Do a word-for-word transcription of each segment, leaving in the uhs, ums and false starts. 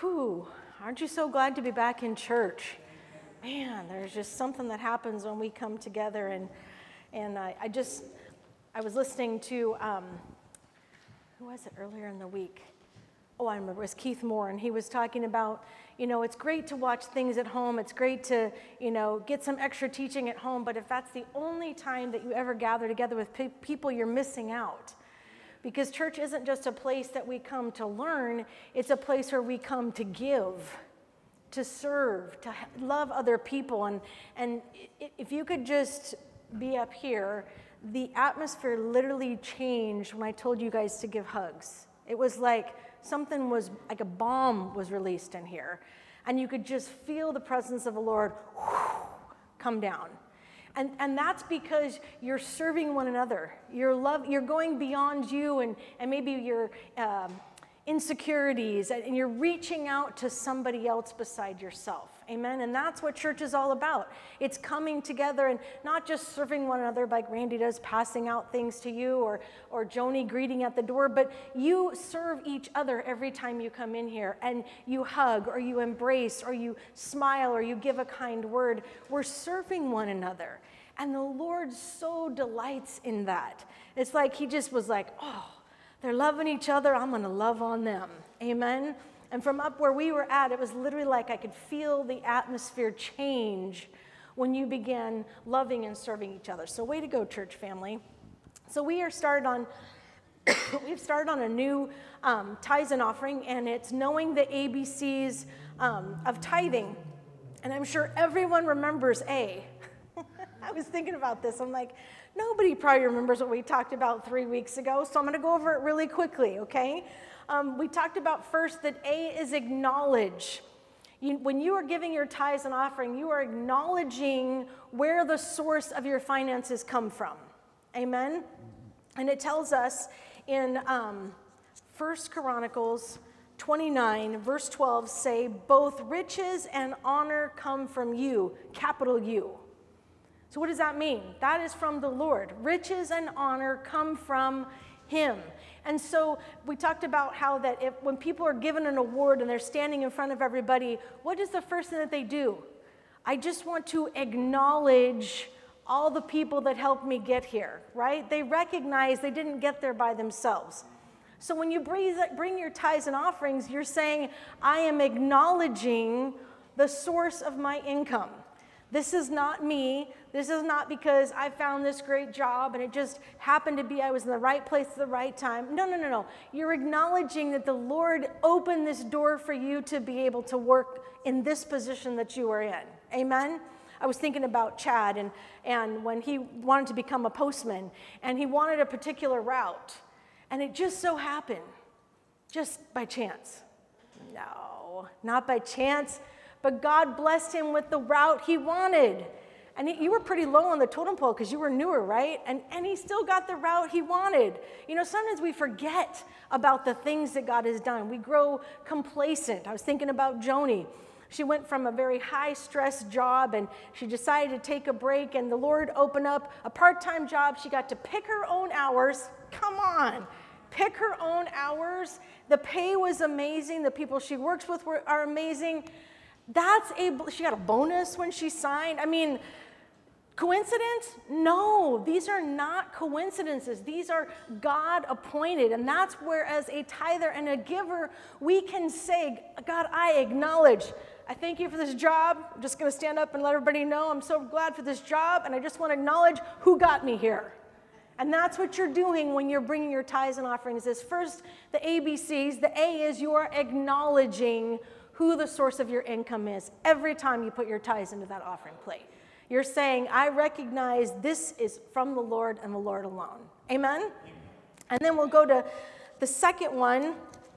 Whew, aren't you so glad to be back in church? Man, there's just something that happens when we come together, and and I, I just, I was listening to, um, who was it earlier in the week? Oh, I remember, it was Keith Moore, and he was talking about, you know, it's great to watch things at home, it's great to, you know, get some extra teaching at home, but if that's the only time that you ever gather together with pe- people, you're missing out. Because church isn't just a place that we come to learn, it's a place where we come to give, to serve, to love other people. And, and if you could just be up here, the atmosphere literally changed when I told you guys to give hugs. It was like something was, like a bomb was released in here. And you could just feel the presence of the Lord whoosh, come down. And and that's because you're serving one another. You're love. You're going beyond you and, and maybe your um, insecurities, and you're reaching out to somebody else beside yourself. Amen? And that's what church is all about. It's coming together and not just serving one another like Randy does, passing out things to you, or, or Joni greeting at the door, but you serve each other every time you come in here, and you hug, or you embrace, or you smile, or you give a kind word. We're serving one another. And the Lord so delights in that. It's like he just was like, oh, they're loving each other, I'm going to love on them. Amen? And from up where we were at, it was literally like I could feel the atmosphere change when you began loving and serving each other. So way to go, church family. So we are started on, we've started on a new um, tithes and offering, and it's knowing the A B Cs um, of tithing. And I'm sure everyone remembers A. I was thinking about this. I'm like, nobody probably remembers what we talked about three weeks ago, so I'm going to go over it really quickly, okay? Um, we talked about first that A is acknowledge. You, when you are giving your tithes and offering, you are acknowledging where the source of your finances come from. Amen? And it tells us in um, First Chronicles twenty-nine, verse twelve, say, both riches and honor come from you, capital U. So what does that mean? That is from the Lord. Riches and honor come from him. And so we talked about how that if when people are given an award and they're standing in front of everybody, what is the first thing that they do? I just want to acknowledge all the people that helped me get here, right? They recognize they didn't get there by themselves. So when you bring your tithes and offerings, you're saying, I am acknowledging the source of my income. This is not me. This is not because I found this great job and it just happened to be I was in the right place at the right time. No, no, no, no. You're acknowledging that the Lord opened this door for you to be able to work in this position that you are in. Amen? I was thinking about Chad, and, and when he wanted to become a postman, and he wanted a particular route, and it just so happened, just by chance. No, not by chance. But God blessed him with the route he wanted. And you were pretty low on the totem pole because you were newer, right? And, and he still got the route he wanted. You know, sometimes we forget about the things that God has done. We grow complacent. I was thinking about Joni. She went from a very high-stress job, and she decided to take a break, and the Lord opened up a part-time job. She got to pick her own hours. Come on. Pick her own hours. The pay was amazing. The people she works with were, are amazing. That's a, she got a bonus when she signed. I mean, coincidence? No, these are not coincidences. These are God appointed. And that's where, as a tither and a giver, we can say, God, I acknowledge. I thank you for this job. I'm just going to stand up and let everybody know I'm so glad for this job. And I just want to acknowledge who got me here. And that's what you're doing when you're bringing your tithes and offerings. Is first, the A B Cs. The A is you are acknowledging who the source of your income is every time you put your tithes into that offering plate. You're saying, I recognize this is from the Lord and the Lord alone. Amen? Amen? And then we'll go to the second one.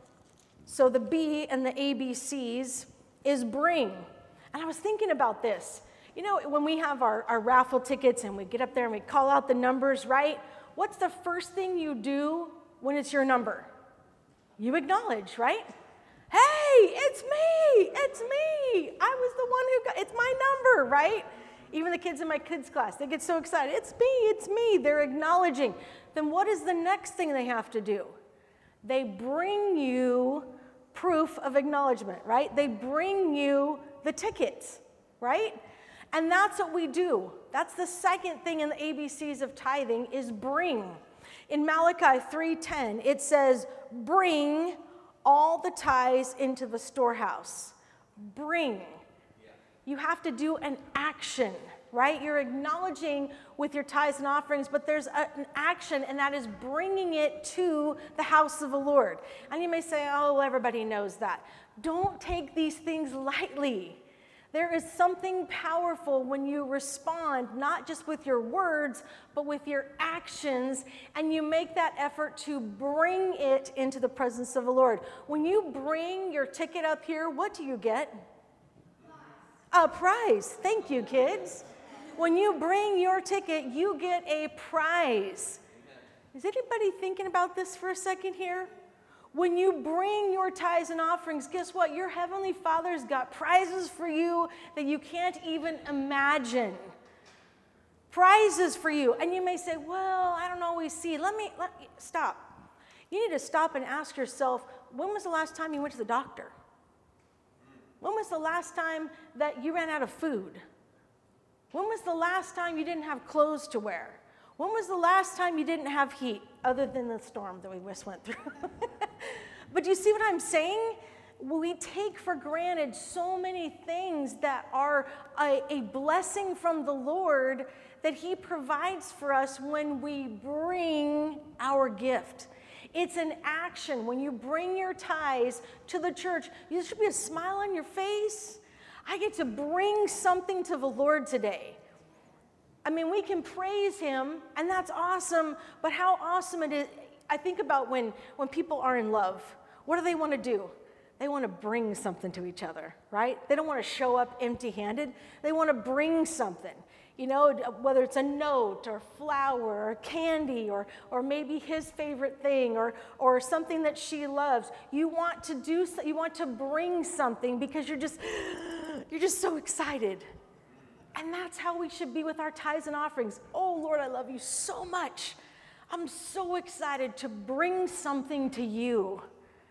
So the B and the A B Cs is bring. And I was thinking about this. You know, when we have our, our raffle tickets and we get up there and we call out the numbers, right? What's the first thing you do when it's your number? You acknowledge, right? Hey, it's me, it's me. I was the one who got, it's my number, right? Even the kids in my kids' class, they get so excited. It's me, it's me. They're acknowledging. Then what is the next thing they have to do? They bring you proof of acknowledgement, right? They bring you the tickets, right? And that's what we do. That's the second thing in the A B Cs of tithing is bring. In Malachi three ten, it says, bring all the tithes into the storehouse. Bring. You have to do an action, right? You're acknowledging with your tithes and offerings, but there's a, an action, and that is bringing it to the house of the Lord. And you may say, oh, everybody knows that. Don't take these things lightly. There is something powerful when you respond, not just with your words, but with your actions, and you make that effort to bring it into the presence of the Lord. When you bring your ticket up here, what do you get? A prize. Thank you, kids. When you bring your ticket, you get a prize. Is anybody thinking about this for a second here? When you bring your tithes and offerings, guess what? Your Heavenly Father's got prizes for you that you can't even imagine. Prizes for you. And you may say, well, I don't always see. Let me, let me stop. You need to stop and ask yourself, when was the last time you went to the doctor? When was the last time that you ran out of food? When was the last time you didn't have clothes to wear? When was the last time you didn't have heat, other than the storm that we just went through? But do you see what I'm saying? We take for granted so many things that are a, a blessing from the Lord that He provides for us when we bring our gift. It's an action. When you bring your tithes to the church, there should be a smile on your face. I get to bring something to the Lord today. I mean, we can praise Him, and that's awesome, but how awesome it is. I think about when, when people are in love. What do they want to do? They want to bring something to each other, right? They don't want to show up empty-handed. They want to bring something. You know, whether it's a note or flower or candy or or maybe his favorite thing or or something that she loves. You want to do you want to bring something because you're just you're just so excited. And that's how we should be with our tithes and offerings. Oh Lord, I love you so much. I'm so excited to bring something to you.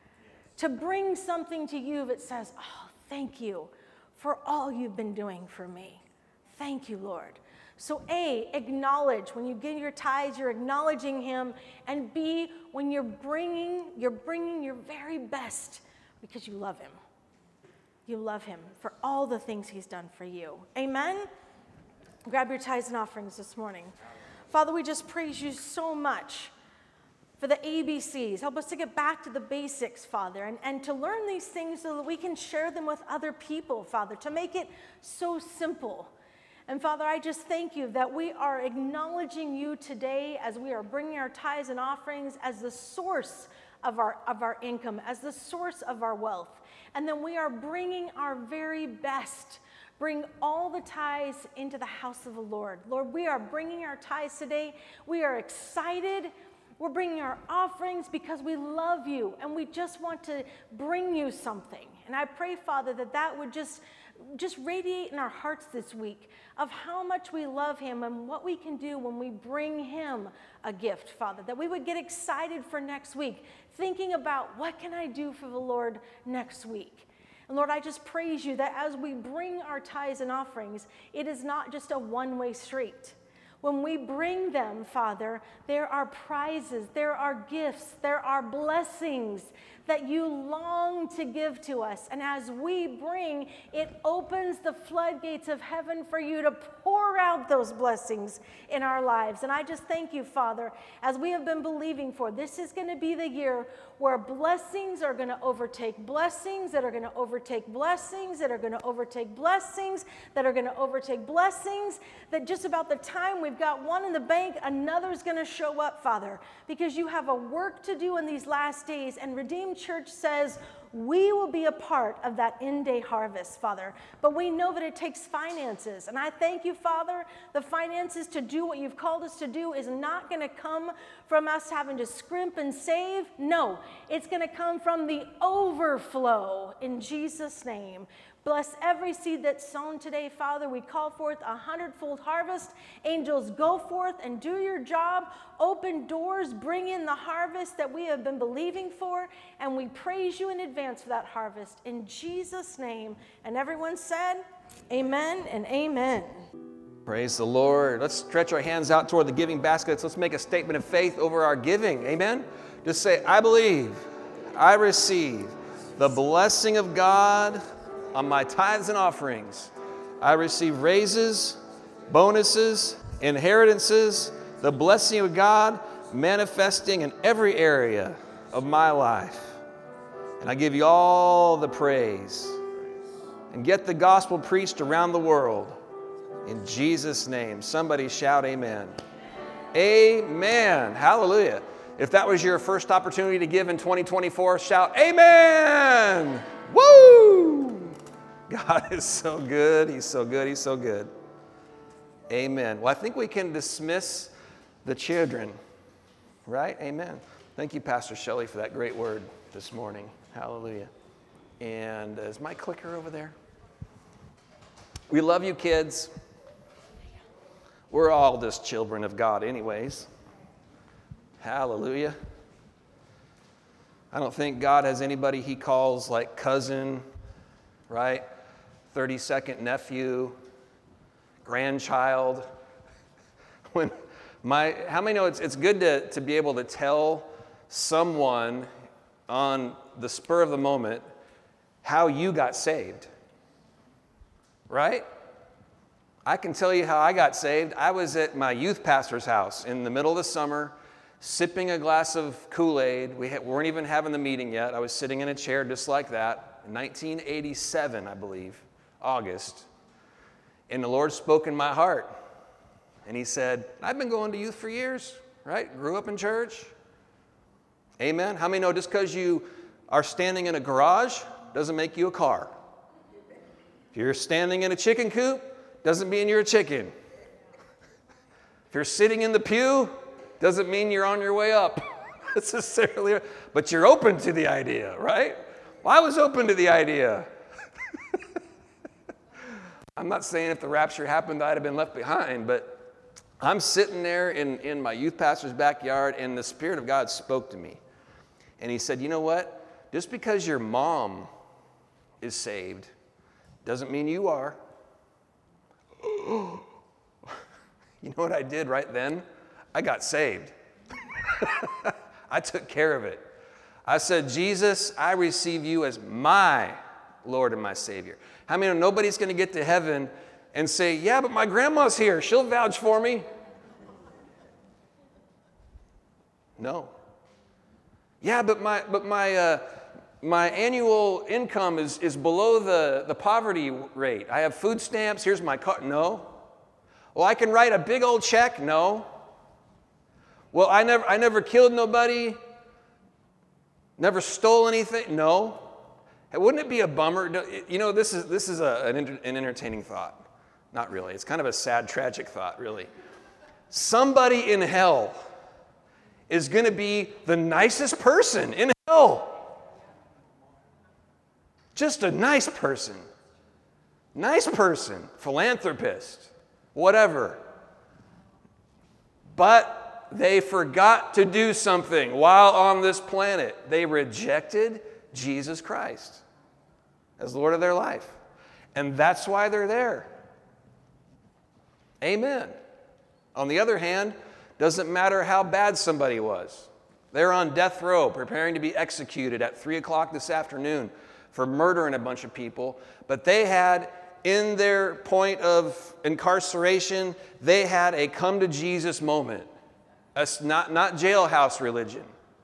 To bring something to you that says, "Oh, thank you for all you've been doing for me." Thank you, Lord. So A, acknowledge. When you give your tithes, you're acknowledging Him. And B, when you're bringing, you're bringing your very best because you love Him. You love Him for all the things He's done for you. Amen? Grab your tithes and offerings this morning. Father, we just praise You so much for the A B Cs. Help us to get back to the basics, Father, and, and to learn these things so that we can share them with other people, Father, to make it so simple. And Father, I just thank You that we are acknowledging You today as we are bringing our tithes and offerings as the source of our, of our income, as the source of our wealth. And then we are bringing our very best. Bring all the tithes into the house of the Lord. Lord, we are bringing our tithes today. We are excited. We're bringing our offerings because we love You and we just want to bring You something. And I pray, Father, that that would just just radiate in our hearts this week of how much we love Him and what we can do when we bring Him a gift, Father, that we would get excited for next week, thinking about what can I do for the Lord next week. And Lord, I just praise You that as we bring our tithes and offerings, it is not just a one-way street. When we bring them, Father, there are prizes, there are gifts, there are blessings that You long to give to us. And as we bring, it opens the floodgates of heaven for You to pour out those blessings in our lives. And I just thank You, Father, as we have been believing for. This is going to be the year where blessings are going to overtake blessings, that are going to overtake blessings, that are going to overtake blessings, that are going to overtake blessings, that just about the time we've got one in the bank, another's going to show up, Father, because You have a work to do in these last days. And Redeemed Church says we will be a part of that end-day harvest, Father. But we know that it takes finances. And I thank You, Father, the finances to do what You've called us to do is not going to come from us having to scrimp and save. No, it's going to come from the overflow in Jesus' name. Bless every seed that's sown today, Father. We call forth a hundredfold harvest. Angels, go forth and do Your job. Open doors, bring in the harvest that we have been believing for. And we praise You in advance advance for that harvest in Jesus' name. And everyone said, amen and amen. Praise the Lord. Let's stretch our hands out toward the giving baskets. Let's make a statement of faith over our giving. Amen. Just say, I believe, I receive the blessing of God on my tithes and offerings. I receive raises, bonuses, inheritances, the blessing of God manifesting in every area of my life. And I give you all the praise. And get the gospel preached around the world. In Jesus' name. Somebody shout amen. Amen. Hallelujah. If that was your first opportunity to give in twenty twenty-four, shout amen. Woo! God is so good. He's so good. He's so good. Amen. Well, I think we can dismiss the children, right? Amen. Thank you, Pastor Shelley, for that great word this morning. Hallelujah. And is my clicker over there? We love you, kids. We're all just children of God anyways. Hallelujah. I don't think God has anybody he calls like cousin, right? thirty-second nephew, grandchild. When my, how many know it's, it's good to, to be able to tell someone on the spur of the moment how you got saved, right? I can tell you how I got saved. I was at my youth pastor's house in the middle of the summer, sipping a glass of Kool-Aid. We ha- weren't even having the meeting yet. I was sitting in a chair just like that, in nineteen eighty-seven, I believe, August. And the Lord spoke in my heart. And he said, I've been going to youth for years, right? Grew up in church. Amen. How many know just because you are standing in a garage doesn't make you a car? If you're standing in a chicken coop, doesn't mean you're a chicken. If you're sitting in the pew, doesn't mean you're on your way up necessarily, but you're open to the idea, right? Well, I was open to the idea. I'm not saying if the rapture happened, I'd have been left behind, but I'm sitting there in, in my youth pastor's backyard, and the Spirit of God spoke to me. And he said, you know what? Just because your mom is saved doesn't mean you are. You know what I did right then? I got saved. I took care of it. I said, Jesus, I receive you as my Lord and my Savior. How many know nobody's going to get to heaven and say, yeah, but my grandma's here. She'll vouch for me. No. Yeah, but my but my uh, my annual income is, is below the, the poverty rate. I have food stamps. Here's my card. No. Well, I can write a big old check. No. Well, I never I never killed nobody. Never stole anything. No. Hey, wouldn't it be a bummer? You know, this is this is a, an, an entertaining thought. Not really. It's kind of a sad, tragic thought, really. Somebody in hell is going to be the nicest person in hell. Just a nice person. Nice person. Philanthropist. Whatever. But they forgot to do something while on this planet. They rejected Jesus Christ as Lord of their life. And that's why they're there. Amen. On the other hand, doesn't matter how bad somebody was. They're on death row preparing to be executed at three o'clock this afternoon for murdering a bunch of people. But they had, in their point of incarceration, they had a come to Jesus moment. That's not, not jailhouse religion.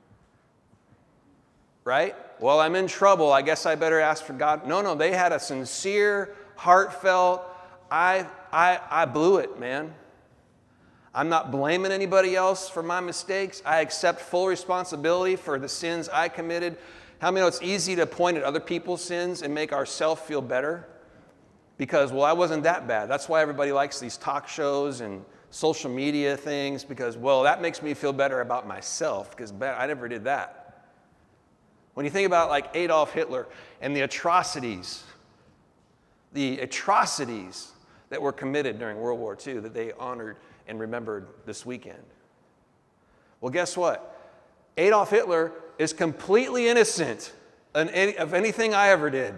Right? Well, I'm in trouble. I guess I better ask for God. No, no, they had a sincere, heartfelt, I, I, I blew it, man. I'm not blaming anybody else for my mistakes. I accept full responsibility for the sins I committed. How many know it's easy to point at other people's sins and make ourselves feel better? Because, well, I wasn't that bad. That's why everybody likes these talk shows and social media things, because, well, that makes me feel better about myself, because I never did that. When you think about like Adolf Hitler and the atrocities, the atrocities that were committed during World War Two that they honored and remembered this weekend. Well, guess what? Adolf Hitler is completely innocent an, any, of anything I ever did.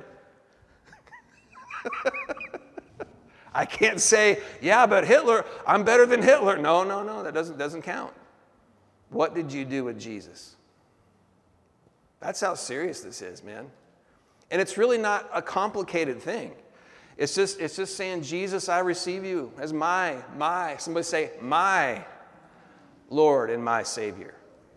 I can't say, yeah, but Hitler, I'm better than Hitler. No, no, no, that doesn't, doesn't count. What did you do with Jesus? That's how serious this is, man. And it's really not a complicated thing. It's just, it's just saying, Jesus, I receive you as my, my, somebody say, my Lord and my Savior.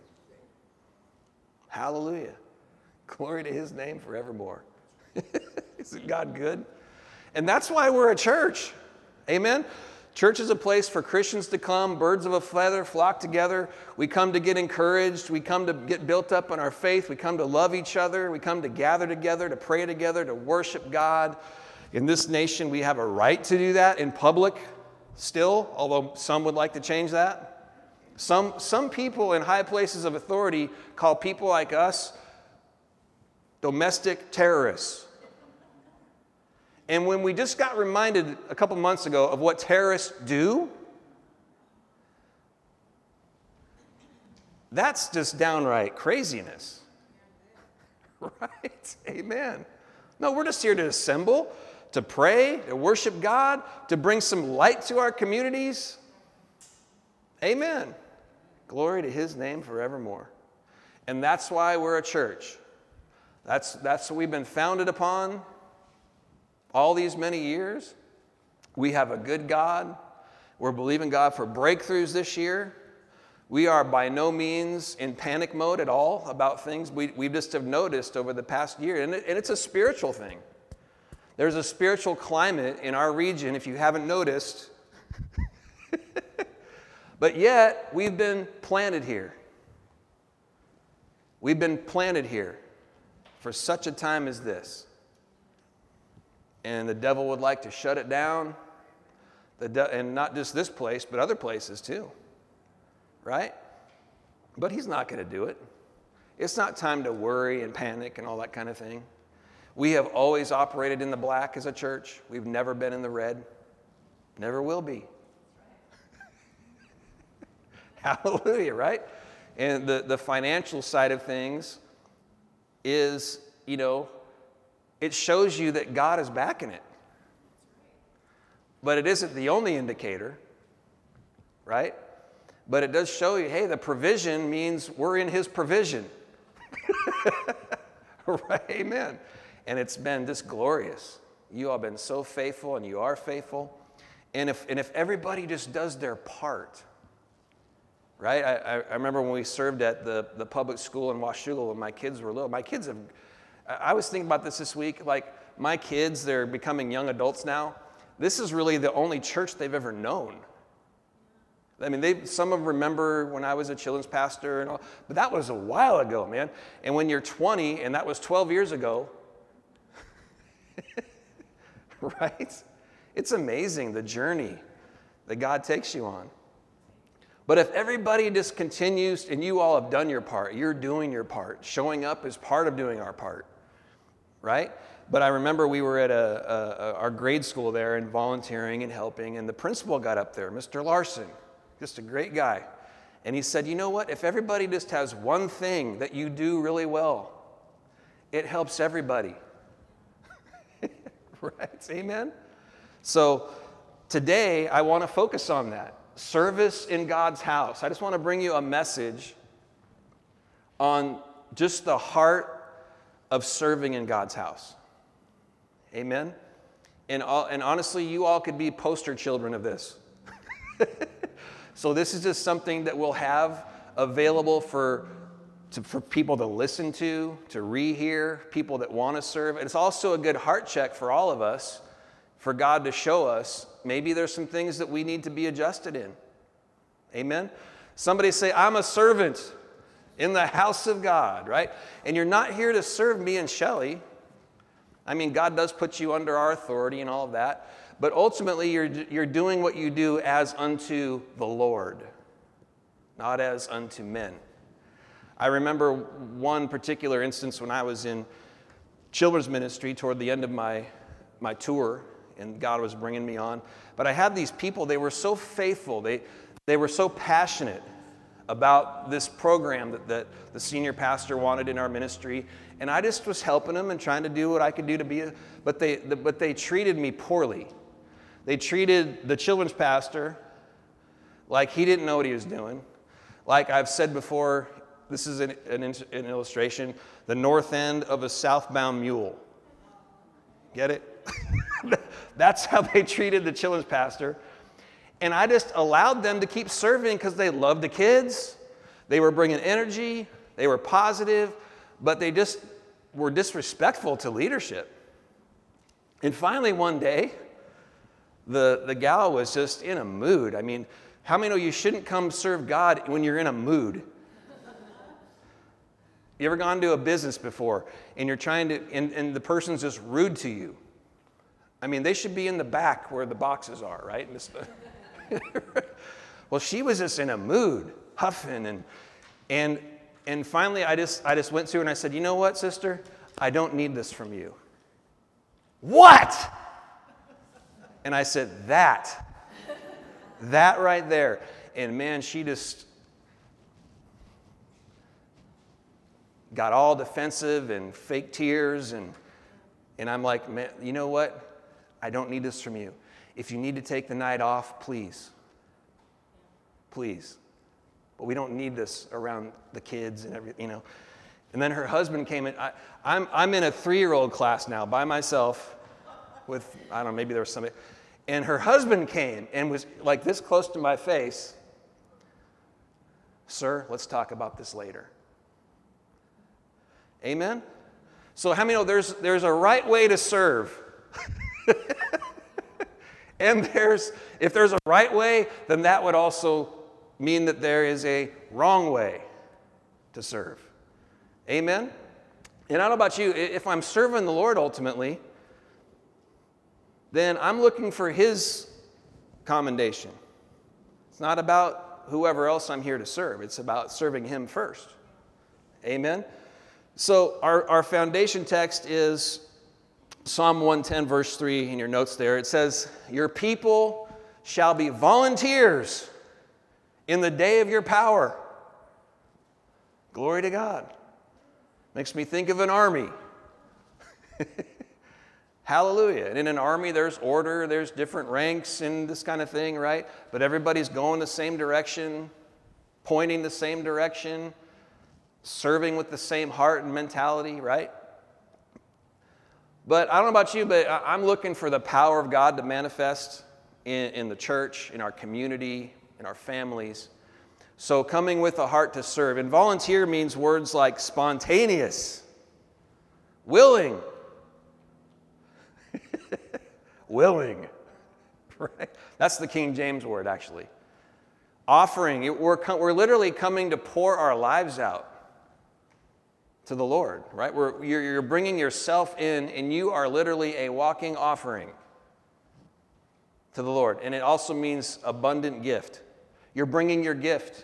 Hallelujah. Glory to his name forevermore. Isn't God good? And that's why we're a church. Amen? Church is a place for Christians to come, birds of a feather flock together. We come to get encouraged. We come to get built up in our faith. We come to love each other. We come to gather together, to pray together, to worship God. In this nation, we have a right to do that in public still, although some would like to change that. Some, some people in high places of authority call people like us domestic terrorists. And when we just got reminded a couple months ago of what terrorists do, that's just downright craziness. Right? Amen. No, we're just here to assemble, to pray, to worship God, to bring some light to our communities. Amen. Glory to his name forevermore. And that's why we're a church. That's, that's what we've been founded upon all these many years. We have a good God. We're believing God for breakthroughs this year. We are by no means in panic mode at all about things. We, we just have noticed over the past year, and, it, and it's a spiritual thing. There's a spiritual climate in our region, if you haven't noticed. But yet, we've been planted here. We've been planted here for such a time as this. And the devil would like to shut it down, the de- and not just this place, but other places too, right? But he's not going to do it. It's not time to worry and panic and all that kind of thing. We have always operated in the black as a church. We've never been in the red. Never will be. Hallelujah, right? And the, the financial side of things is, you know, it shows you that God is backing it. But it isn't the only indicator, right? But it does show you, hey, the provision means we're in his provision. Right? Amen. And it's been just glorious. You all have been so faithful, and you are faithful. And if, and if everybody just does their part, right? I, I remember when we served at the, the public school in Washougal when my kids were little. My kids have, I was thinking about this this week, like my kids, they're becoming young adults now. This is really the only church they've ever known. I mean, they some of them remember when I was a children's pastor and all, but that was a while ago, man. And when you're twenty, and that was twelve years ago, right? It's amazing the journey that God takes you on. But if everybody just continues, and you all have done your part, you're doing your part, showing up is part of doing our part, right? But I remember we were at a, a, our grade school there and volunteering and helping, and the principal got up there, Mister Larson, just a great guy. And he said, you know what? If everybody just has one thing that you do really well, it helps everybody. Right? Amen? So today, I want to focus on that. Service in God's house. I just want to bring you a message on just the heart of serving in God's house. Amen? And, all, and honestly, you all could be poster children of this. So this is just something that we'll have available for, to, for people to listen to, to rehear, people that want to serve. And it's also a good heart check for all of us, for God to show us maybe there's some things that we need to be adjusted in. Amen? Somebody say, I'm a servant in the house of God, right? And you're not here to serve me and Shelley. I mean, God does put you under our authority and all of that. But ultimately, you're, you're doing what you do as unto the Lord, not as unto men. I remember one particular instance when I was in children's ministry toward the end of my, my tour, and God was bringing me on. But I had these people, they were so faithful, they, they were so passionate about this program that, that the senior pastor wanted in our ministry. And I just was helping them and trying to do what I could do to be a, but they, the, but they treated me poorly. They treated the children's pastor like he didn't know what he was doing. Like I've said before, this is an, an, an illustration, the north end of a southbound mule. Get it? That's how they treated the children's pastor. And I just allowed them to keep serving because they loved the kids. They were bringing energy. They were positive. But they just were disrespectful to leadership. And finally one day, the, the gal was just in a mood. I mean, how many know you shouldn't come serve God when you're in a mood? You ever gone to a business before and you're trying to, and, and the person's just rude to you? I mean, they should be in the back where the boxes are, right? Well, she was just in a mood, huffing, and and and finally, I just I just went to her and I said, "You know what, sister? I don't need this from you." What? And I said, "That, that right there." And man, she just got all defensive and fake tears, and and I'm like, "Man, you know what? I don't need this from you. If you need to take the night off, please. Please. But we don't need this around the kids and everything, you know." And then her husband came in. I, I'm, I'm in a three-year-old class now by myself with, I don't know, maybe there was somebody. And her husband came and was like this close to my face. "Sir, let's talk about this later." Amen? So how many know there's, there's a right way to serve? And there's, if there's a right way, then that would also mean that there is a wrong way to serve. Amen? And I don't know about you, if I'm serving the Lord ultimately, then I'm looking for His commendation. It's not about whoever else I'm here to serve. It's about serving Him first. Amen? So our, our foundation text is Psalm one ten, verse three, in your notes there. It says, "Your people shall be volunteers in the day of your power." Glory to God. Makes me think of an army. Hallelujah. And in an army, there's order, there's different ranks and this kind of thing, right? But everybody's going the same direction, pointing the same direction, serving with the same heart and mentality, right? But I don't know about you, but I'm looking for the power of God to manifest in, in the church, in our community, in our families. So coming with a heart to serve. And volunteer means words like spontaneous, willing, willing, right? That's the King James word, actually. Offering, we're, we're literally coming to pour our lives out to the Lord, right? We're, you're, you're bringing yourself in, and you are literally a walking offering to the Lord. And it also means abundant gift. You're bringing your gift.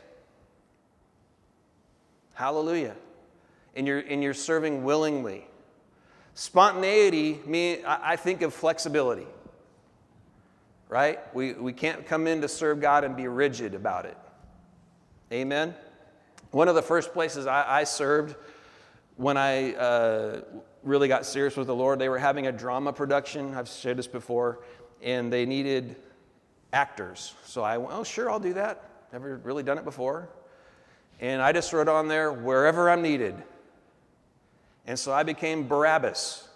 Hallelujah. And you're, and you're serving willingly. Spontaneity, mean, I, I think of flexibility, right? We, we can't come in to serve God and be rigid about it. Amen? One of the first places I, I served when I uh, really got serious with the Lord, they were having a drama production. I've shared this before. And they needed actors. So I went, "Oh, sure, I'll do that. Never really done it before." And I just wrote on there, "Wherever I'm needed." And so I became Barabbas.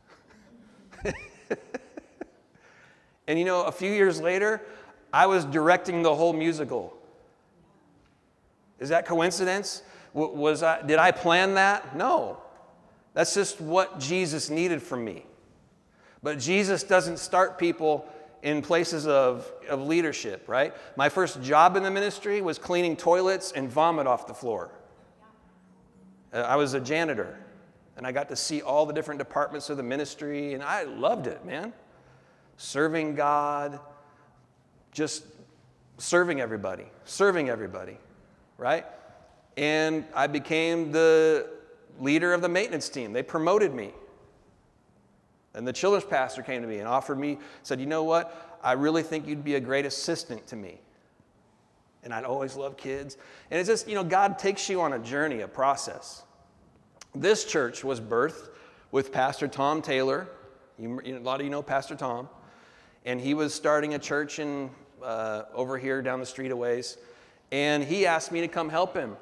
And you know, a few years later, I was directing the whole musical. Is that coincidence? Was I, did I plan that? No. That's just what Jesus needed from me. But Jesus doesn't start people in places of, of leadership, right? My first job in the ministry was cleaning toilets and vomit off the floor. Uh, I was a janitor, and I got to see all the different departments of the ministry, and I loved it, man. Serving God, just serving everybody, serving everybody, right? And I became the leader of the maintenance team. They promoted me. And the children's pastor came to me and offered me, said, "You know what? I really think you'd be a great assistant to me." And I'd always love kids. And it's just, you know, God takes you on a journey, a process. This church was birthed with Pastor Tom Taylor. You, you know, a lot of you know Pastor Tom. And he was starting a church in uh, over here down the street a ways. And he asked me to come help him.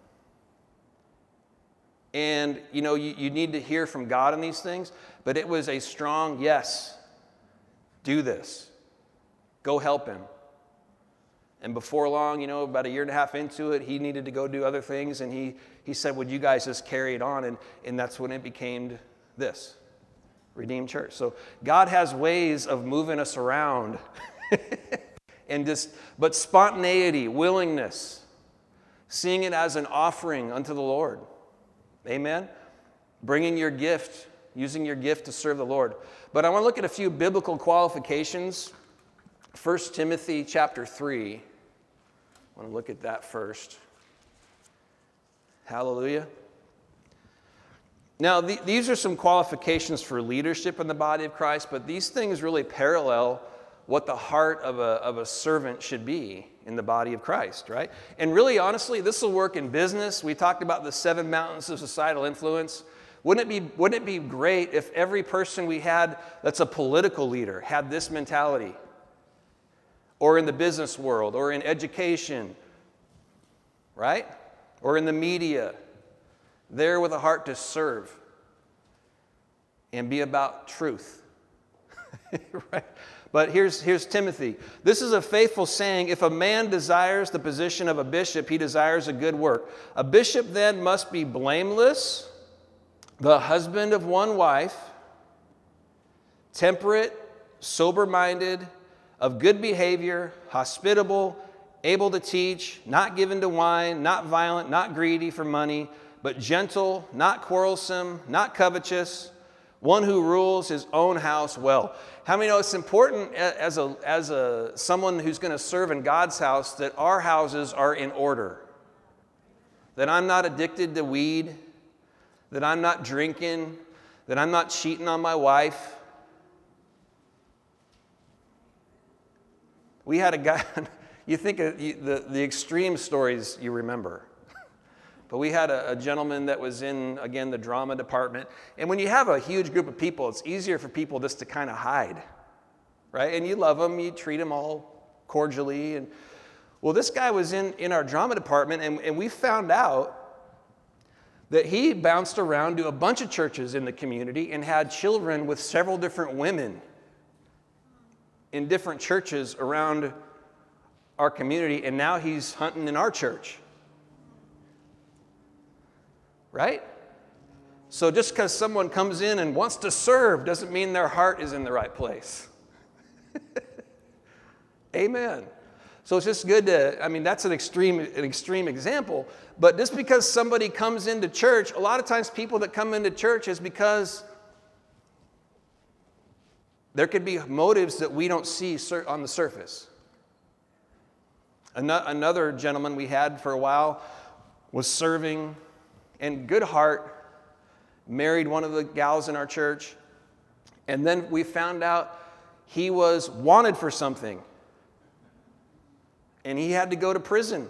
And, you know, you, you need to hear from God on these things. But it was a strong yes. Do this. Go help him. And before long, you know, about a year and a half into it, he needed to go do other things. And he, he said, would you guys just carry it on? And, and that's when it became this, Redeemed Church. So God has ways of moving us around. and just, but spontaneity, willingness, seeing it as an offering unto the Lord. Amen? Bringing your gift, using your gift to serve the Lord. But I want to look at a few biblical qualifications. First Timothy chapter three. I want to look at that first. Hallelujah. Now, the, these are some qualifications for leadership in the body of Christ, but these things really parallel what the heart of a, of a servant should be in the body of Christ, right? And really, honestly, this will work in business. We talked about the seven mountains of societal influence. Wouldn't it be, wouldn't it be great if every person we had that's a political leader had this mentality? Or in the business world, or in education, right? Or in the media, there with a heart to serve and be about truth, right? But here's, here's Timothy. This is a faithful saying, if a man desires the position of a bishop, he desires a good work. A bishop then must be blameless, the husband of one wife, temperate, sober-minded, of good behavior, hospitable, able to teach, not given to wine, not violent, not greedy for money, but gentle, not quarrelsome, not covetous, one who rules his own house well. How many know it's important as a, as a someone who's going to serve in God's house that our houses are in order? That I'm not addicted to weed, that I'm not drinking, that I'm not cheating on my wife. We had a guy, you think of the, the extreme stories you remember. But we had a, a gentleman that was in, again, the drama department. And when you have a huge group of people, it's easier for people just to kind of hide, right? And you love them, you treat them all cordially. And well, this guy was in, in our drama department, and, and we found out that he bounced around to a bunch of churches in the community and had children with several different women in different churches around our community, and now he's hunting in our church. Right? So just because someone comes in and wants to serve doesn't mean their heart is in the right place. Amen. So it's just good to, I mean, that's an extreme, an extreme example, but just because somebody comes into church, a lot of times people that come into church is because there could be motives that we don't see on the surface. Another gentleman we had for a while was serving, and good heart, married one of the gals in our church, and then we found out he was wanted for something, and he had to go to prison.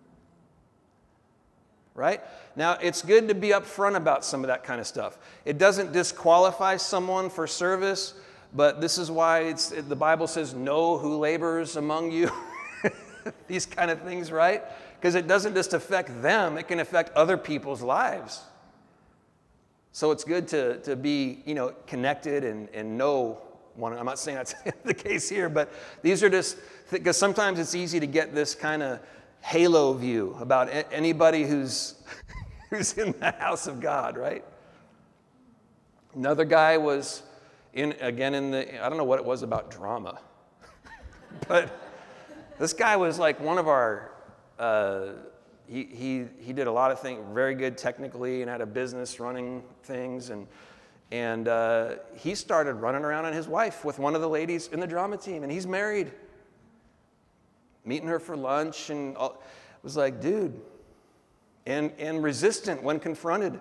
Right? Now, it's good to be upfront about some of that kind of stuff. It doesn't disqualify someone for service, but this is why it's, the Bible says, know who labors among you. These kind of things, right? Because it doesn't just affect them, it can affect other people's lives. So it's good to, to be, you know, connected and, and know one. I'm not saying that's the case here, but these are just, because sometimes it's easy to get this kind of halo view about a- anybody who's, who's in the house of God, right? Another guy was in, again, in the, I don't know what it was about drama, but this guy was like one of our, uh, he, he, he did a lot of things, very good technically, and had a business running things, and, and uh, he started running around on his wife with one of the ladies in the drama team, and he's married, meeting her for lunch, and all, it was like, dude, and, and resistant when confronted.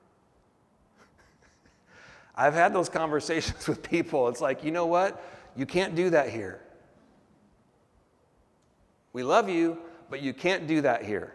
I've had those conversations with people. It's like, you know what? You can't do that here. We love you, but you can't do that here.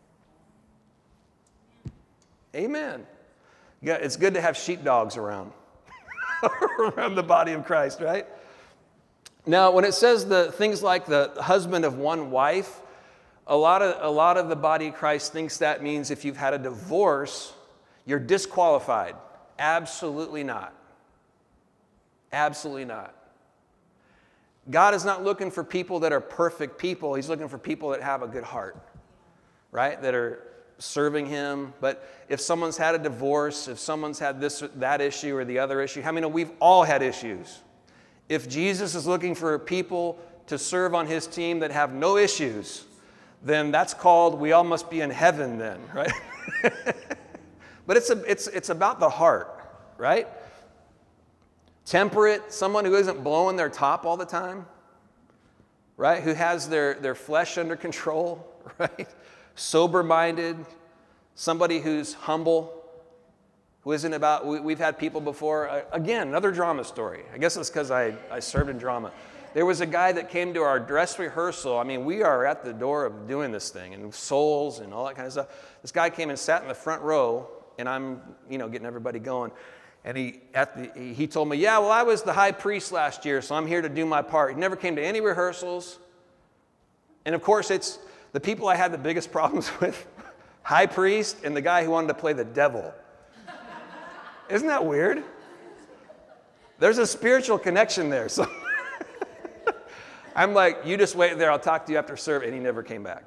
Amen. Yeah, it's good to have sheepdogs around, around the body of Christ, right? Now, when it says the things like the husband of one wife, a lot of, a lot of the body of Christ thinks that means if you've had a divorce, you're disqualified. Absolutely not. Absolutely not. God is not looking for people that are perfect people. He's looking for people that have a good heart, right? That are serving him. But if someone's had a divorce, if someone's had this, that issue or the other issue, how many know we've all had issues? If Jesus is looking for people to serve on his team that have no issues, then that's called we all must be in heaven then, right? But it's, a, it's, it's about the heart, right? Temperate, someone who isn't blowing their top all the time, right? Who has their, their flesh under control, right? Sober-minded, somebody who's humble, who isn't about, we, we've had people before, uh, again, another drama story. I guess it's because I, I served in drama. There was a guy that came to our dress rehearsal. I mean, we are at the door of doing this thing, and souls and all that kind of stuff. This guy came and sat in the front row, and I'm, you know, getting everybody going. And he at the he told me, yeah, well, I was the high priest last year, so I'm here to do my part. He never came to any rehearsals. And of course, it's the people I had the biggest problems with, high priest and the guy who wanted to play the devil. Isn't that weird? There's a spiritual connection there. So I'm like, you just wait there, I'll talk to you after service. And he never came back.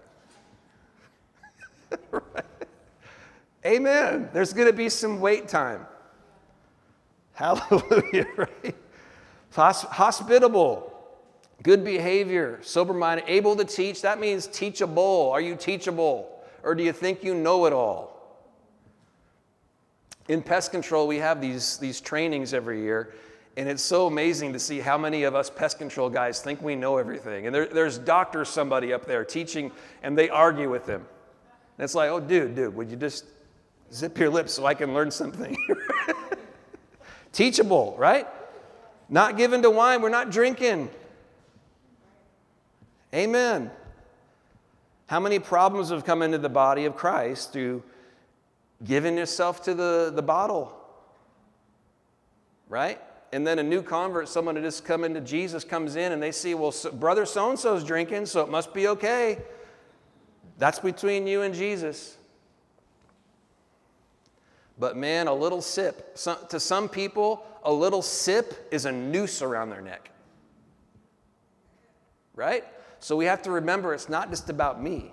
Right? Amen. There's going to be some wait time. Hallelujah, right? Hos- hospitable, good behavior, sober-minded, able to teach. That means teachable. Are you teachable? Or do you think you know it all? In pest control, we have these, these trainings every year, and it's so amazing to see how many of us pest control guys think we know everything. And there, there's doctor somebody up there teaching, and they argue with him. And it's like, oh, dude, dude, would you just zip your lips so I can learn something? Teachable, right? Not given to wine. We're not drinking. Amen. How many problems have come into the body of Christ through giving yourself to the, the bottle? Right? And then a new convert, someone that just come into Jesus comes in and they see, well, so, brother so-and-so's drinking, so it must be okay. That's between you and Jesus. But man, a little sip, some, to some people, a little sip is a noose around their neck. Right? So we have to remember it's not just about me.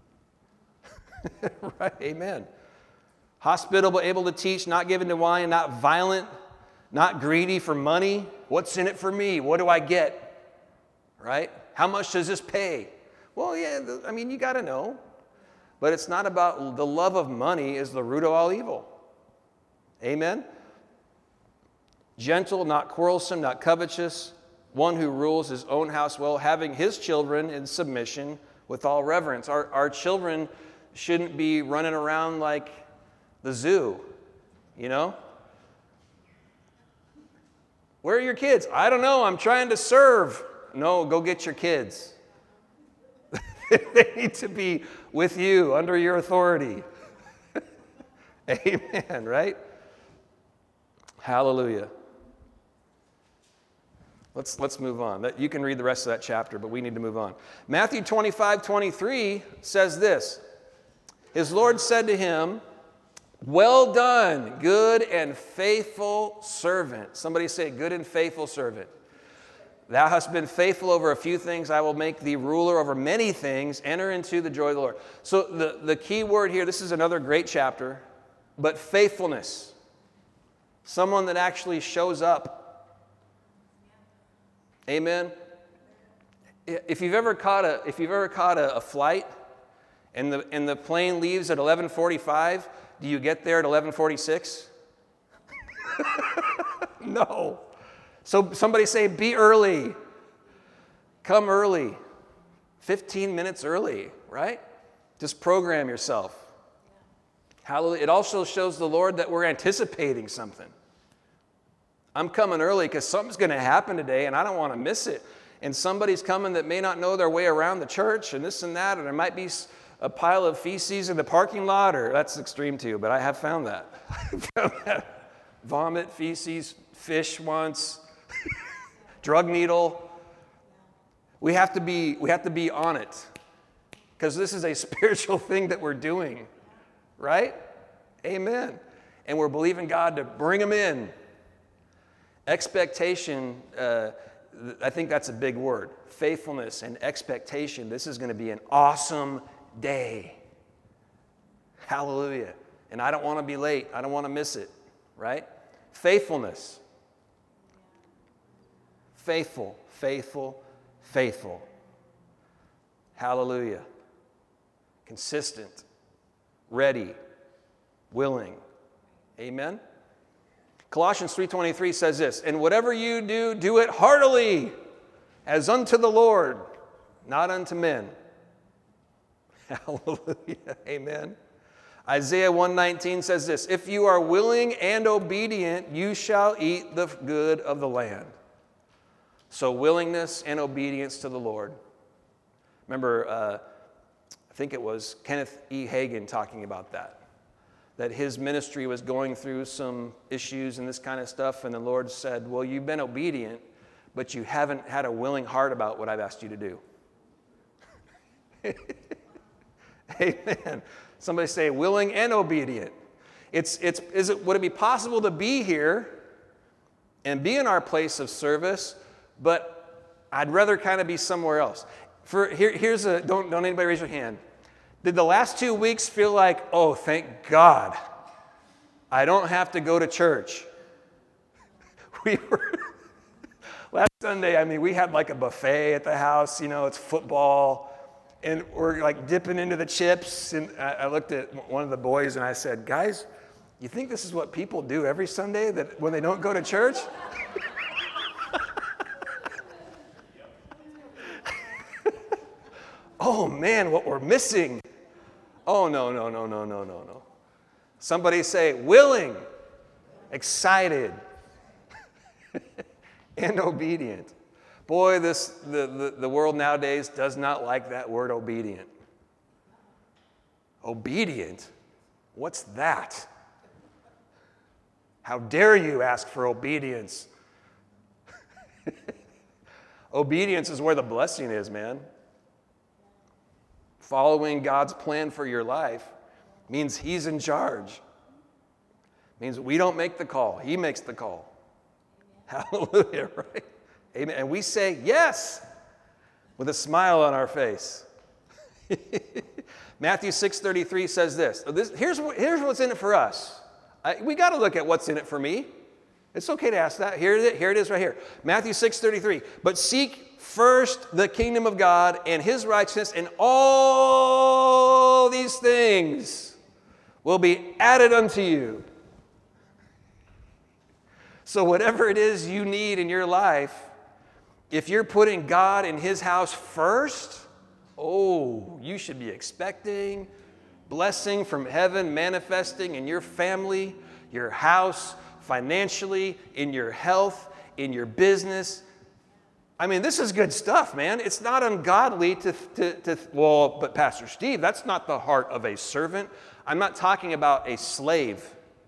Right? Amen. Hospitable, able to teach, not given to wine, not violent, not greedy for money. What's in it for me? What do I get? Right? How much does this pay? Well, yeah, I mean, you got to know. But it's not about the love of money is the root of all evil. Amen? Gentle, not quarrelsome, not covetous, one who rules his own house well, having his children in submission with all reverence. Our, our children shouldn't be running around like the zoo, you know? Where are your kids? I don't know, I'm trying to serve. No, go get your kids. They need to be with you, under your authority. Amen, right? Hallelujah. Let's, let's move on. You can read the rest of that chapter, but we need to move on. Matthew twenty-five, twenty-three says this. His Lord said to him, well done, good and faithful servant. Somebody say, good and faithful servant. Thou hast been faithful over a few things. I will make thee ruler over many things. Enter into the joy of the Lord. So the, the key word here, this is another great chapter, but faithfulness. Someone that actually shows up. Amen. If you've ever caught a if you've ever caught a, a flight and the and the plane leaves at eleven forty-five, do you get there at eleven forty-six? No. So somebody say, be early. Come early. fifteen minutes early, right? Just program yourself. Hallelujah. It also shows the Lord that we're anticipating something. I'm coming early because something's going to happen today and I don't want to miss it. and somebody's coming that may not know their way around the church and this and that, and there might be a pile of feces in the parking lot, or that's extreme too, but I have found that. I found that. Vomit, feces, fish once, drug needle. We have to be, we have to be on it, because this is a spiritual thing that we're doing, right? Amen. And we're believing God to bring them in. Expectation, uh, I think that's a big word. Faithfulness and expectation. This is going to be an awesome day. Hallelujah. And I don't want to be late. I don't want to miss it, right? Faithfulness. Faithful, faithful, faithful. Hallelujah. Consistent, ready, willing. Amen. Colossians three twenty-three says this, and whatever you do, do it heartily, as unto the Lord, not unto men. Hallelujah. Amen. Isaiah one nineteen says this, if you are willing and obedient, you shall eat the good of the land. So willingness and obedience to the Lord. Remember, uh, I think it was Kenneth E. Hagin talking about that. That his ministry was going through some issues and this kind of stuff, and the Lord said, well, you've been obedient, but you haven't had a willing heart about what I've asked you to do. Amen. Somebody say willing and obedient. It's, it's, is it, would it be possible to be here and be in our place of service, but I'd rather kind of be somewhere else? For here, here's a, don't, don't anybody raise your hand. Did the last two weeks feel like, oh, thank God, I don't have to go to church? We were, last Sunday, I mean, we had like a buffet at the house, you know, it's football, and we're like dipping into the chips, and I, I looked at one of the boys and I said, guys, you think this is what people do every Sunday that when they don't go to church? Oh man, what we're missing. Oh, no, no, no, no, no, no, no. Somebody say willing, excited, and obedient. Boy, this the, the, the world nowadays does not like that word obedient. Obedient? What's that? How dare you ask for obedience? Obedience is where the blessing is, man. Following God's plan for your life means He's in charge. Means we don't make the call. He makes the call. Hallelujah, right? Amen. And we say yes with a smile on our face. Matthew six thirty-three says this. this here's, here's what's in it for us. I, we got to look at what's in it for me. It's okay to ask that. Here it is, here it is right here. Matthew six thirty-three. But seek first the kingdom of God and His righteousness, and all these things will be added unto you. So whatever it is you need in your life, if you're putting God and His house first, oh, you should be expecting blessing from heaven manifesting in your family, your house, financially, in your health, in your business. I mean, this is good stuff, man. It's not ungodly to, to, to, well, but Pastor Steve, that's not the heart of a servant. I'm not talking about a slave.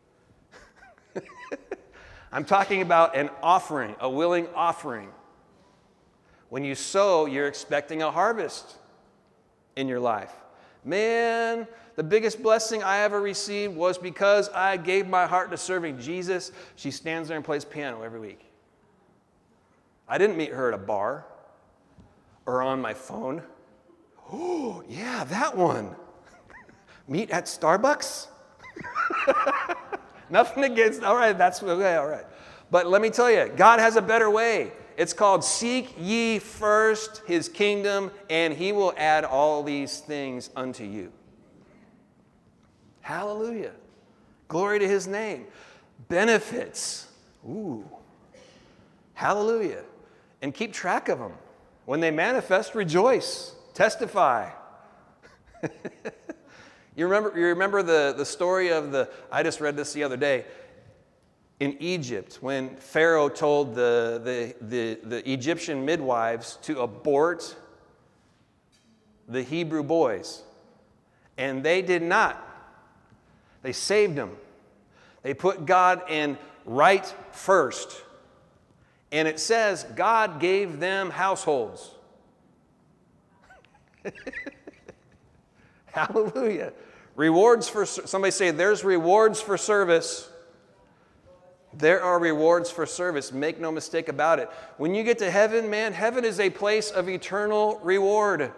I'm talking about an offering, a willing offering. When you sow, you're expecting a harvest in your life. Man, the biggest blessing I ever received was because I gave my heart to serving Jesus. She stands there and plays piano every week. I didn't meet her at a bar or on my phone. Oh, yeah, that one. Meet at Starbucks? Nothing against, all right, that's okay, all right. But let me tell you, God has a better way. It's called seek ye first His kingdom, and He will add all these things unto you. Hallelujah. Glory to His name. Benefits. Ooh. Hallelujah. And keep track of them. When they manifest, rejoice. Testify. You remember, you remember the, the story of the, I just read this the other day. in Egypt when Pharaoh told the, the, the, the Egyptian midwives to abort the Hebrew boys. And they did not. They saved them. They put God in right first. And it says God gave them households. Hallelujah. Rewards for, somebody say, there's rewards for service. There are rewards for service. Make no mistake about it. When you get to heaven, man, heaven is a place of eternal reward.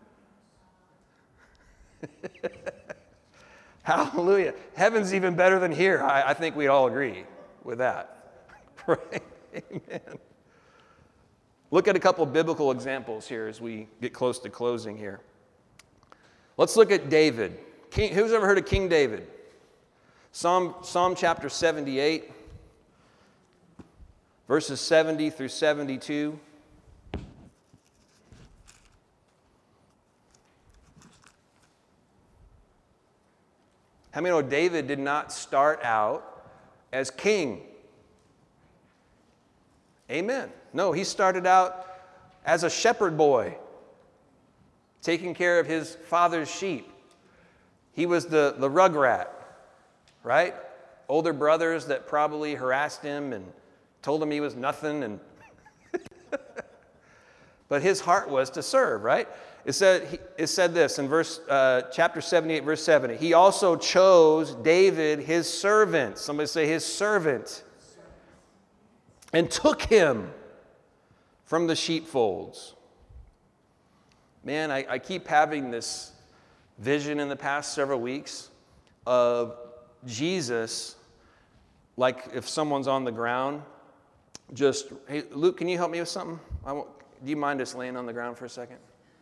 Hallelujah. Heaven's even better than here. I, I think we'd all agree with that. Right? Amen. Look at a couple biblical examples here as we get close to closing here. Let's look at David. King, who's ever heard of King David? Psalm, Psalm chapter seventy-eight, verses seventy through seventy-two. How many know David did not start out as king? Amen. No, he started out as a shepherd boy, taking care of his father's sheep. He was the, the rugrat, right? Older brothers that probably harassed him and told him he was nothing. And but his heart was to serve, right? It said, it said this in verse uh, chapter seventy-eight, verse seventy. He also chose David, his servant. Somebody say his servant. And took him from the sheepfolds. Man, I, I keep having this vision in the past several weeks of Jesus, like if someone's on the ground, just, hey, Luke, can you help me with something? I won't, do you mind just laying on the ground for a second?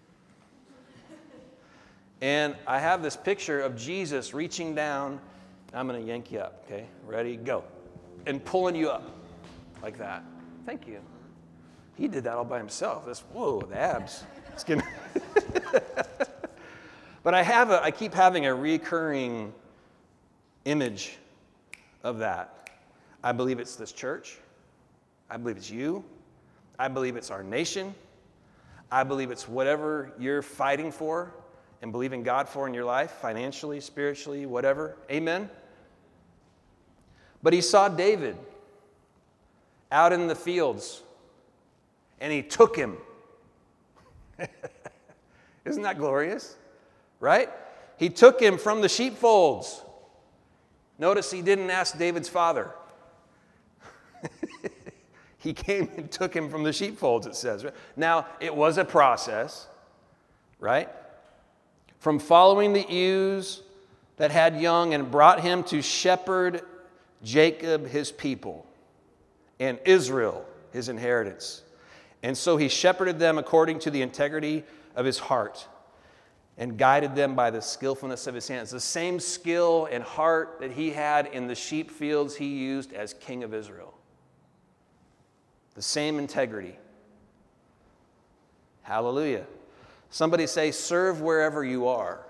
And I have this picture of Jesus reaching down. I'm going to yank you up, okay? Ready? Go. And pulling you up like that. Thank you. He did that all by himself. This, whoa, the abs. It's getting But I have a, I keep having a recurring image of that. I believe it's this church. I believe it's you. I believe it's our nation. I believe it's whatever you're fighting for and believing God for in your life, financially, spiritually, whatever. Amen? But he saw David out in the fields, and he took him. Isn't that glorious? Right? He took him from the sheepfolds. Notice he didn't ask David's father. He came and took him from the sheepfolds, it says. Now, it was a process, right? From following the ewes that had young and brought him to shepherd Jacob, his people, and Israel, his inheritance. And so he shepherded them according to the integrity of his heart and guided them by the skillfulness of his hands. The same skill and heart that he had in the sheep fields he used as king of Israel. The same integrity. Hallelujah. Somebody say, serve wherever you are.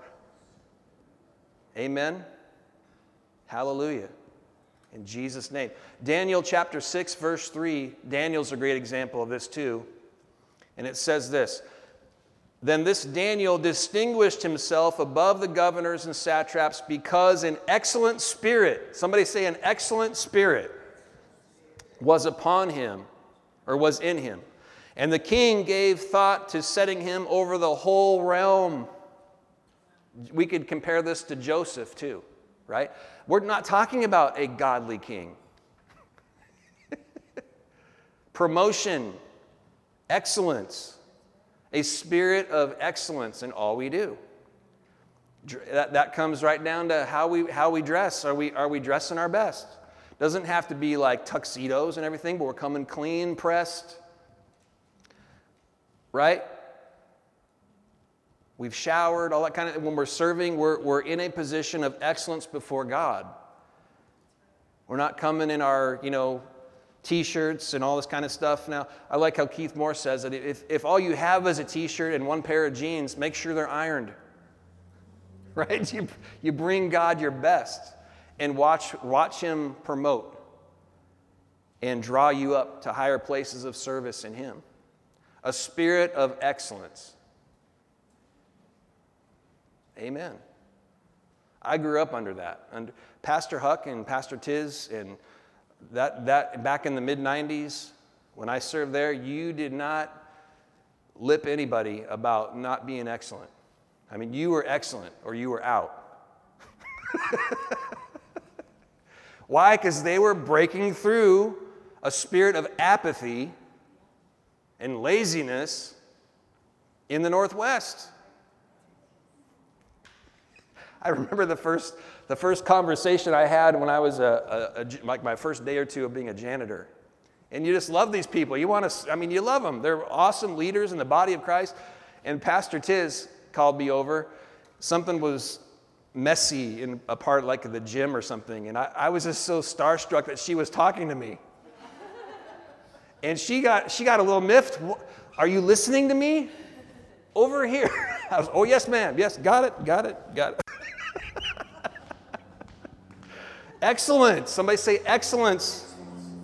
Amen. Hallelujah. In Jesus' name. Daniel chapter six, verse three. Daniel's a great example of this too. And it says this. Then this Daniel distinguished himself above the governors and satraps because an excellent spirit, somebody say an excellent spirit, was upon him, or was in him. And the king gave thought to setting him over the whole realm. We could compare this to Joseph too, right? We're not talking about a godly king. Promotion, excellence, a spirit of excellence in all we do. That, that comes right down to how we how we dress. Are we are we dressing our best? Doesn't have to be like tuxedos and everything, but we're coming clean, pressed. Right? We've showered, all that kind of, when we're serving, we're, we're in a position of excellence before God. We're not coming in our, you know, T-shirts and all this kind of stuff. Now, I like how Keith Moore says that if, if all you have is a T-shirt and one pair of jeans, make sure they're ironed. Right? You, you bring God your best and watch, watch him promote and draw you up to higher places of service in Him. A spirit of excellence. Amen. I grew up under that. And Pastor Huck and Pastor Tiz, and that, that back in the mid nineties, when I served there, you did not lip anybody about not being excellent. I mean, you were excellent or you were out. Why? Because they were breaking through a spirit of apathy and laziness in the Northwest. I remember the first, the first conversation I had when I was a, a, a, like my first day or two of being a janitor. And you just love these people. You want to, I mean, you love them. They're awesome leaders in the body of Christ. And Pastor Tiz called me over. Something was messy in a part like the gym or something. And I, I was just so starstruck that she was talking to me. And she got, she got a little miffed. Are you listening to me? Over here. I was, oh, yes, ma'am. Yes, got it, got it, got it. Excellent. Somebody say excellence.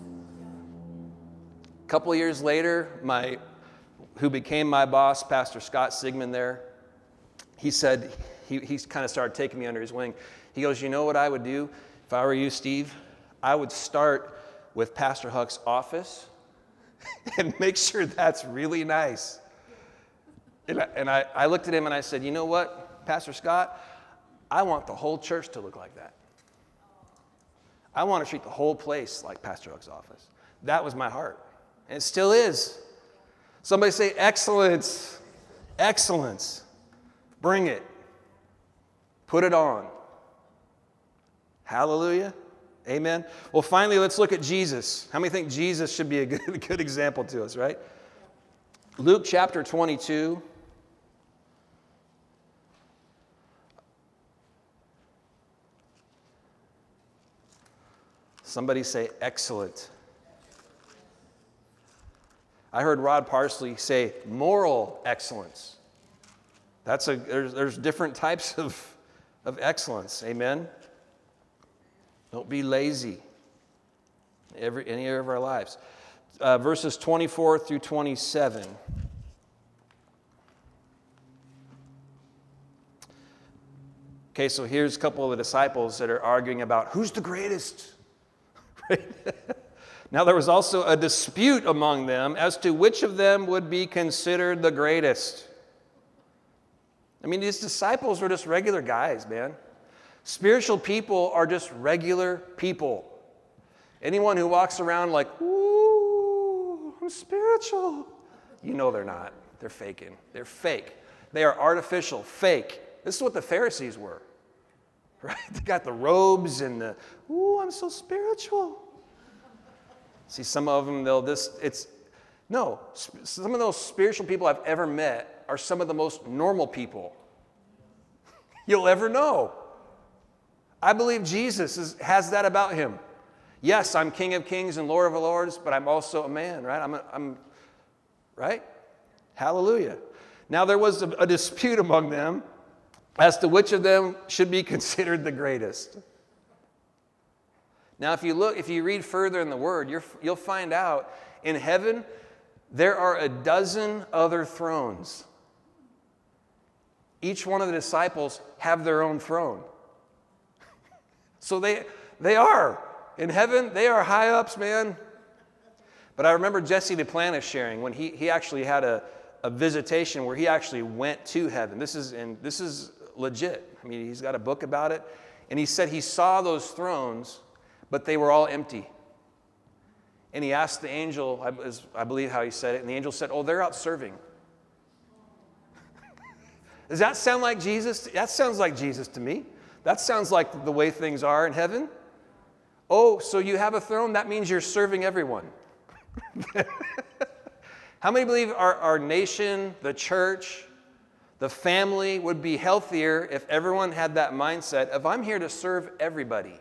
A couple of years later, my, who became my boss, Pastor Scott Sigmund there, he said, he, he kind of started taking me under his wing. He goes, you know what I would do if I were you, Steve? I would start with Pastor Huck's office and make sure that's really nice. And, I, and I, I looked at him and I said, you know what, Pastor Scott? I want the whole church to look like that. I want to treat the whole place like Pastor Huck's office. That was my heart. And it still is. Somebody say excellence. Excellence. Bring it. Put it on. Hallelujah. Amen. Well, finally, let's look at Jesus. How many think Jesus should be a good, good example to us, right? Luke chapter twenty-two. Somebody say excellent. I heard Rod Parsley say moral excellence. That's a there's, there's different types of, of excellence. Amen. Don't be lazy. Every any area of our lives. Uh, verses twenty-four through twenty-seven. Okay, so here's a couple of the disciples that are arguing about who's the greatest. Now there was also a dispute among them as to which of them would be considered the greatest. I mean, these disciples were just regular guys, man. Spiritual people are just regular people. Anyone who walks around like, ooh, I'm spiritual, you know they're not. They're faking. They're fake. They are artificial, fake. This is what the Pharisees were. Right? They got the robes and the, ooh, I'm so spiritual. See, some of them, they'll just, it's, no, some of those spiritual people I've ever met are some of the most normal people you'll ever know. I believe Jesus is, has that about him. Yes, I'm King of Kings and Lord of Lords, but I'm also a man, right? I'm, a, I'm right? Hallelujah. Now there was a, a dispute among them as to which of them should be considered the greatest. Now, if you look, if you read further in the Word, you're, you'll find out in heaven there are a dozen other thrones. Each one of the disciples have their own throne. So they they are in heaven. They are high ups, man. But I remember Jesse Duplantis sharing when he he actually had a, a visitation where he actually went to heaven. This is and this is legit. I mean, he's got a book about it, and he said he saw those thrones, but they were all empty. And he asked the angel, I, I believe how he said it, and the angel said, "Oh, they're out serving." Does that sound like Jesus? That sounds like Jesus to me. That sounds like the way things are in heaven. Oh, so you have a throne? That means you're serving everyone. How many believe our, our nation, the church, the family would be healthier if everyone had that mindset of, I'm here to serve everybody?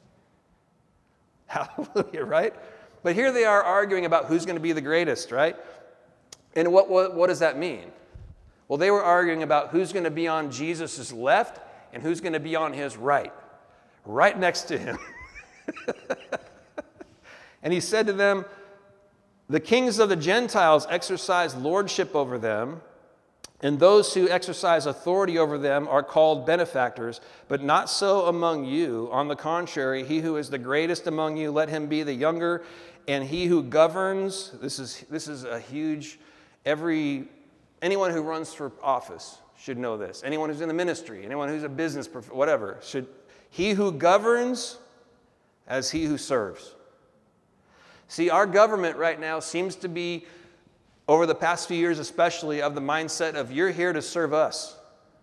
Hallelujah, right? But here they are arguing about who's going to be the greatest, right? And what, what, what does that mean? Well, they were arguing about who's going to be on Jesus' left and who's going to be on his right, right next to him. And he said to them, the kings of the Gentiles exercise lordship over them, and those who exercise authority over them are called benefactors, but not so among you. On the contrary, he who is the greatest among you, let him be the younger, and he who governs, this is this is a huge, every, anyone who runs for office should know this. Anyone who's in the ministry, anyone who's a business, whatever, should, he who governs as he who serves. See, our government right now seems to be, over the past few years especially, of the mindset of you're here to serve us.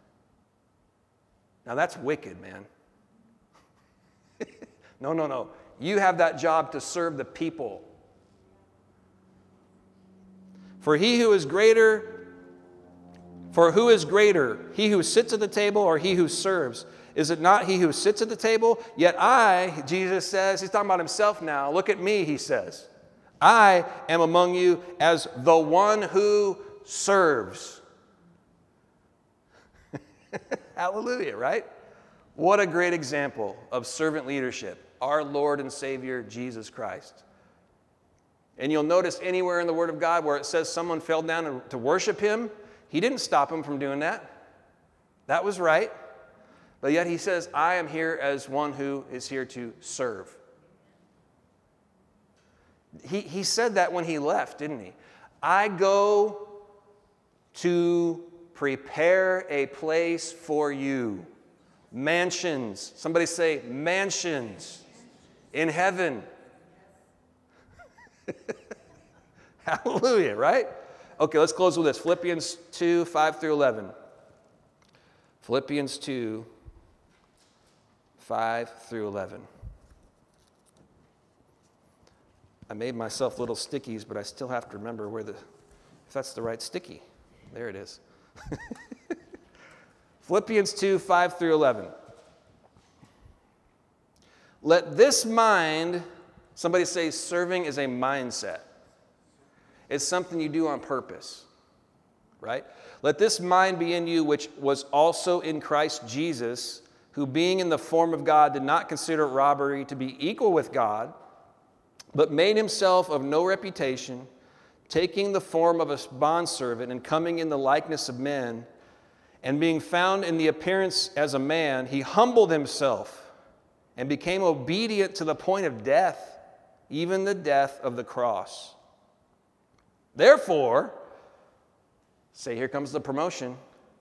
Now that's wicked, man. no, no, no. You have that job to serve the people. For he who is greater, for who is greater, he who sits at the table or he who serves? Is it not he who sits at the table? Yet I, Jesus says, he's talking about himself now. Look at me, he says. I am among you as the one who serves. Hallelujah, right? What a great example of servant leadership. Our Lord and Savior, Jesus Christ. And you'll notice anywhere in the Word of God where it says someone fell down to worship him, he didn't stop him from doing that. That was right. But yet he says, I am here as one who is here to serve. He, he said that when he left, didn't he? I go to prepare a place for you. Mansions. Somebody say mansions in heaven. Hallelujah, right? Okay, let's close with this. Philippians two, five through eleven. Philippians two, five through eleven. I made myself little stickies, but I still have to remember where the, if that's the right sticky. There it is. Philippians two, five through eleven. Let this mind, somebody say serving is a mindset. It's something you do on purpose, right? Let this mind be in you, which was also in Christ Jesus, who being in the form of God did not consider robbery to be equal with God, but made himself of no reputation, taking the form of a bondservant and coming in the likeness of men, and being found in the appearance as a man, he humbled himself and became obedient to the point of death, even the death of the cross. Therefore, say, here comes the promotion.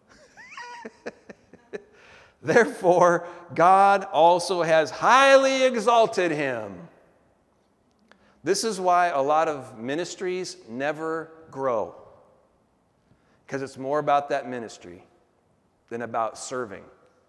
Therefore, God also has highly exalted him. This is why a lot of ministries never grow, because it's more about that ministry than about serving.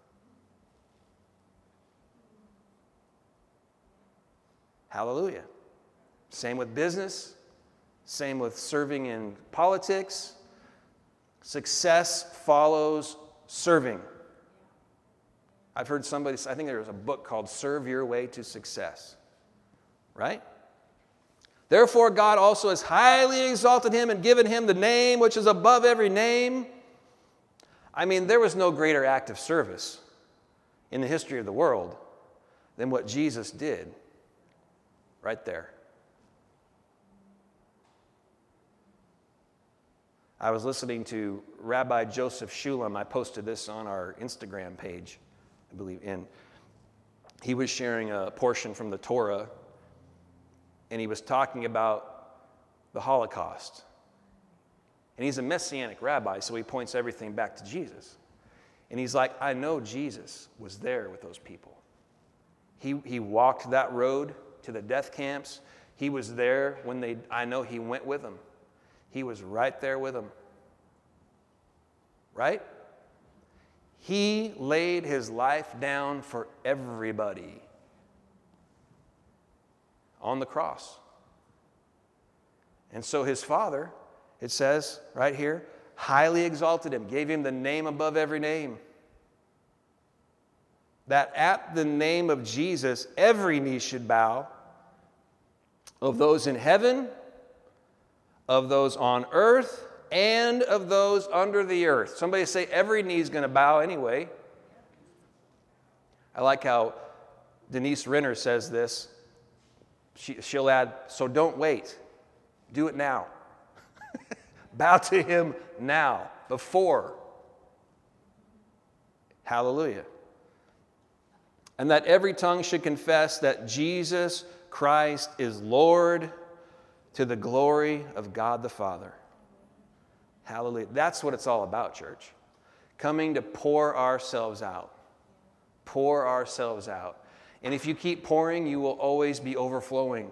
Hallelujah. Same with business, same with serving in politics. Success follows serving. I've heard somebody, I think there was a book called Serve Your Way to Success, right? Therefore, God also has highly exalted him and given him the name which is above every name. I mean, there was no greater act of service in the history of the world than what Jesus did right there. I was listening to Rabbi Joseph Shulam. I posted this on our Instagram page, I believe, and he was sharing a portion from the Torah, and he was talking about the Holocaust. And he's a Messianic rabbi, so he points everything back to Jesus. And he's like, I know Jesus was there with those people. He, he walked that road to the death camps. He was there when they, I know he went with them. He was right there with them. Right? He laid his life down for everybody on the cross. And so his Father, it says right here, highly exalted him, gave him the name above every name. That at the name of Jesus, every knee should bow, of those in heaven, of those on earth, and of those under the earth. Somebody say every knee is going to bow anyway. I like how Denise Renner says this. She, she'll add, so don't wait. Do it now. Bow to him now, before. Hallelujah. And that every tongue should confess that Jesus Christ is Lord, to the glory of God the Father. Hallelujah. That's what it's all about, church. Coming to pour ourselves out. Pour ourselves out. And if you keep pouring, you will always be overflowing.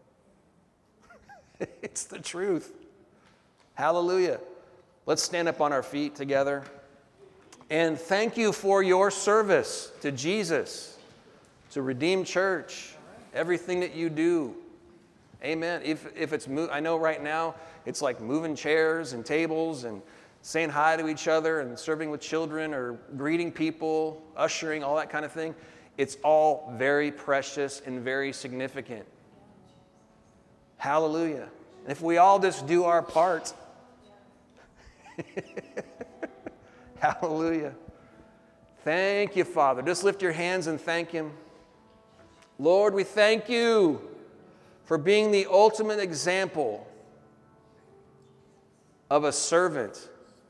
It's the truth. Hallelujah. Let's stand up on our feet together. And thank you for your service to Jesus, to Redeemed Church, everything that you do. Amen. If if it's, mo- I know right now, it's like moving chairs and tables and saying hi to each other and serving with children or greeting people, ushering, all that kind of thing. It's all very precious and very significant. Hallelujah. And if we all just do our part, hallelujah. Thank you, Father. Just lift your hands and thank him. Lord, we thank you for being the ultimate example of a servant.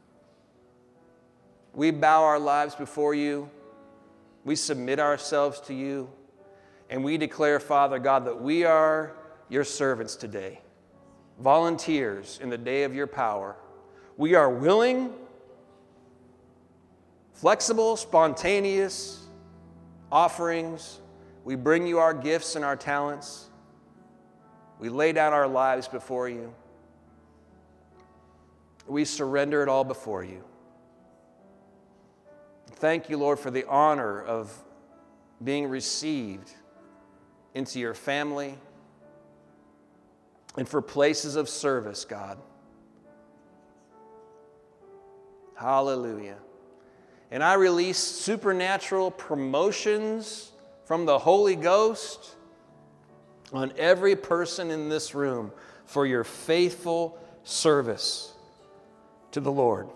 We bow our lives before you. We submit ourselves to you. And we declare, Father God, that we are your servants today, volunteers in the day of your power. We are willing, flexible, spontaneous offerings. We bring you our gifts and our talents. We lay down our lives before you. We surrender it all before you. Thank you, Lord, for the honor of being received into your family and for places of service, God. Hallelujah. And I release supernatural promotions from the Holy Ghost on every person in this room for your faithful service to the Lord.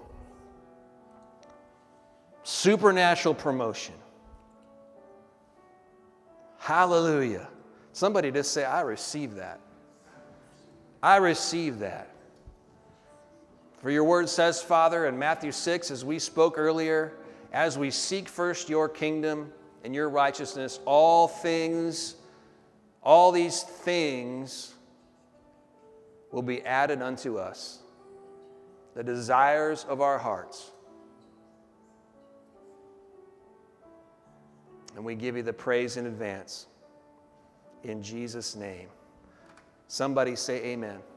Supernatural promotion. Hallelujah. Somebody just say, I receive that. I receive that. For your word says, Father, in Matthew six, as we spoke earlier, as we seek first your kingdom and your righteousness, all things, all these things will be added unto us. The desires of our hearts. And we give you the praise in advance. In Jesus' name. Somebody say amen.